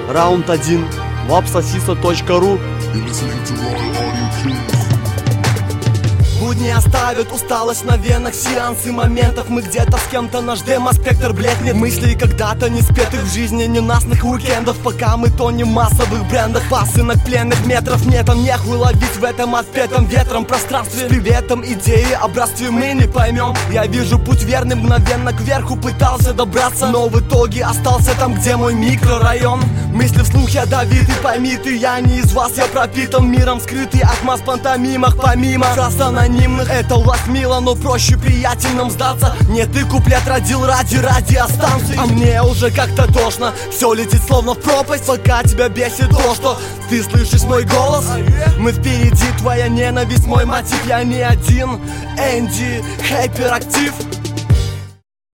Раунд 1. Wapsasisa.ru. Будни оставят усталость на венах, сеансы моментов. Мы где-то с кем-то, наш демо-спектр блекнет. Мыслей когда-то не спетых в жизни ненастных уикендов. Пока мы тонем в массовых брендах, пасынок пленных метров. Мне там нехуй ловить в этом отпетом ветром пространстве. С приветом идеи, образстве мы не поймем. Я вижу путь верный, мгновенно кверху пытался добраться, но в итоге остался там, где мой микрорайон. Мысли вслух ядовиты, пойми ты, я не из вас. Я пропитан миром скрытый от масс пантомимах. Помимо фраз анонимных, это у вас мило, но проще приятельным сдаться. Не ты куплет родил ради радиостанции, а мне уже как-то тошно. Все летит словно в пропасть, пока тебя бесит то, что ты слышишь мой голос. Мы впереди, твоя ненависть мой мотив. Я не один, Энди, хайперактив.